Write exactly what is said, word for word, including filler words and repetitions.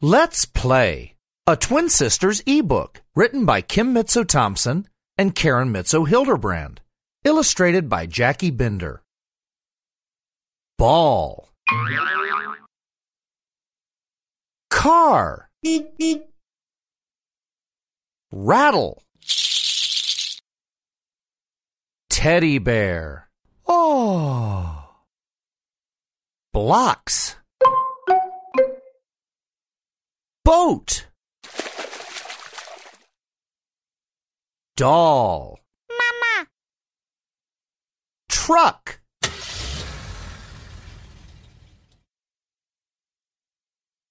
Let's Play, a Twin Sisters ebook written by Kim Mitso-Thompson and Karen Mitso-Hilderbrand, illustrated by Jackie Binder. Ball. Car. Rattle. Teddy bear. Oh. Blocks. Boat. Doll. Mama. Truck.